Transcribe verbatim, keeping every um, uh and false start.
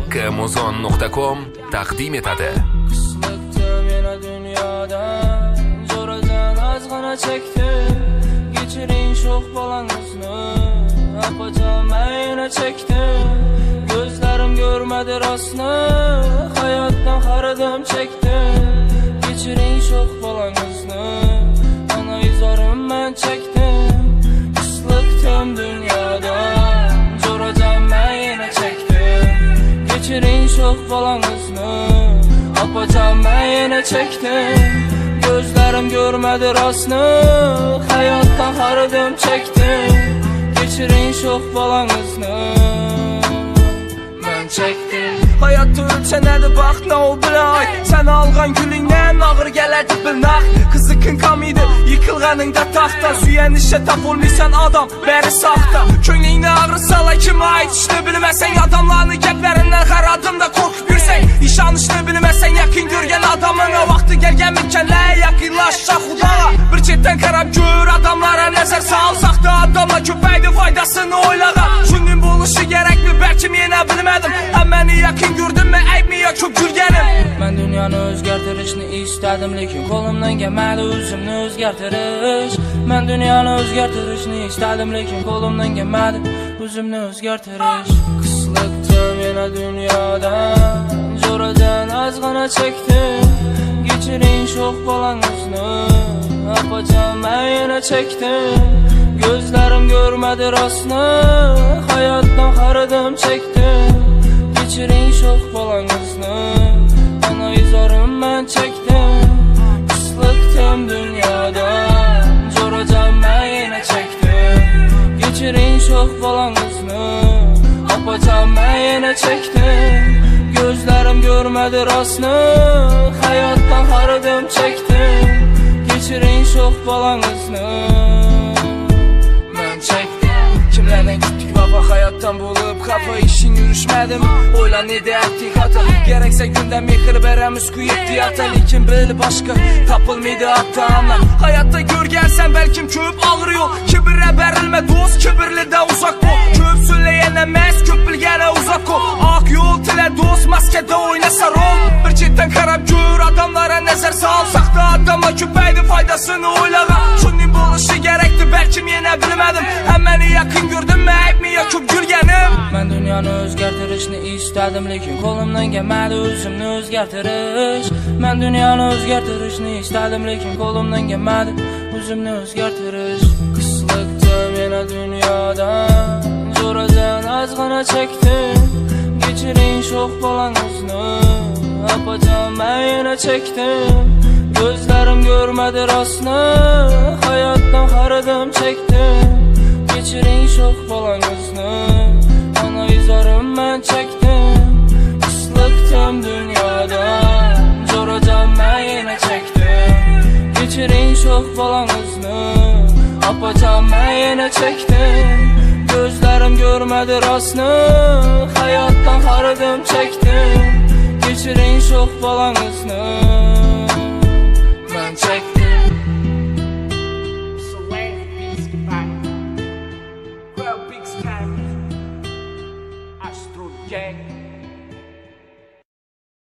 kmuzon nuqta com taqdim etadi. Qismatdim yana dunyodan, zo'radan azg'ana chekdim. Kechiring sho'x bolangizni, apajon men yana chekdim. Ko'zlarim ko'rmadi rostni, hayotdan xaridim chekdim. Kechiring sho'x bolangizni, ana izorim men chekdim. Qismatdim dunyodan, zo'radan men yana chekdim. Kechiring sho'x bolangizni, apajon men yana chekdim. Gözlerim görmedi rastni, hayotdan xaridim chekdim. Kechiring sho'x bolangizni, men chekdim. Hayatda ölçenedi baxtna o bilan, sen alğan gülüngden ağır gelerdi bilnaq. Qiziqin komidi, yıkılğaningda taxta, suyanishga tap olmaysan adam, beri saxta. Ko'nglingni ağrısalar kim aytishni bilmasan, adamlarni gaplaridan xaradimda qo'rqib yursang, ishonishni bilmasan, yaqin ko'rgan adamingga vaqti kelgan mikanlar yaqinlashsa xudoga. Bir chetdan qarab ko'r, adamlara nazar solsaq da adamlar ko'paydi, foydasini o'ylagan. Shunday bo'lishi kerakmi, balki men bilmadim. Hammani yaqin gördümmi, aybmi yo ko'p yurganim. Men dunyoni o'zgartirishni istadim, lekin qo'limdan kelmadi o'zimni o'zgartirish. Men dunyoni o'zgartirishni istadim, lekin qo'limdan kelmadi o'zimni o'zgartirish. Qismatdim yana dunyodan, zo'radan azg'ana chekdim. Kechiring sho'x bolangizni, apajon men yana chekdim. Ko'zlarim ko'rmadi rostni, hayotdan xaridim chekdim. Kechiring sho'x bolangizni, ana izorim men chekdim. Qismatdim dunyodan, zo'radan men yana chekdim. Kechiring sho'x bolangizni, apajon men yana chekdim. Ko'zlarim ko'rmadi rostni, hayotdan xaridim chekdim. Kechiring sho'x bolangizni, men chekdim. Kimlardan gittik vafo hayotdan bo'lib, xafa ishing yurishmadim. O'ylan edi haqiqati, gerekse günden mehr beremiz ku yetti ata, lekin bil boshqa topilmaydi ata-ona. Hayotda ko'rgansan balkim ko'p og'ir yo'l, kibrga berilma do'st, kibrlidan uzoq bo'l. Ko'p so'zlagan emas, ko'p bilgani uzoq qo'y. Oq yo'l tila do'st, maskada o'ynasa rol. Bir chetdan qarab ko'r, adamlara nazar solsaq da adamlar ko'paydi, foydasini o'ylagan. Shunday bo'lishi kerakdi, balki men bilmadim. Hammani yaqin gördümmi, aybmi yo ko'p yurganim. Men dunyoni o'zgartirishni istadim, lekin qo'limdan kelmadi o'zimni o'zgartirish. Men dunyoni o'zgartirishni istadim, lekin qo'limdan kelmadi o'zimni o'zgartirish. Qismatdim yana dunyodan, zo'radan azg'ana chekdim. Kechiring sho'x bolangizni, apajon men yana chekdim. Ko'zlarim ko'rmadi rostni, hayotdan xaridim chekdim. Kechiring sho'x bolangizni, ana izorim men chekdim. Qismatdim dunyodan, zo'radan men yana chekdim. Kechiring sho'x bolangizni, apajon men yana chekdim. Ko'zlarim ko'rmadi rostni, hayotdan xaridim chekdim. Kechiring sho'x bolangizni, men chekdim. So when peace back, well big time, Astro Gang.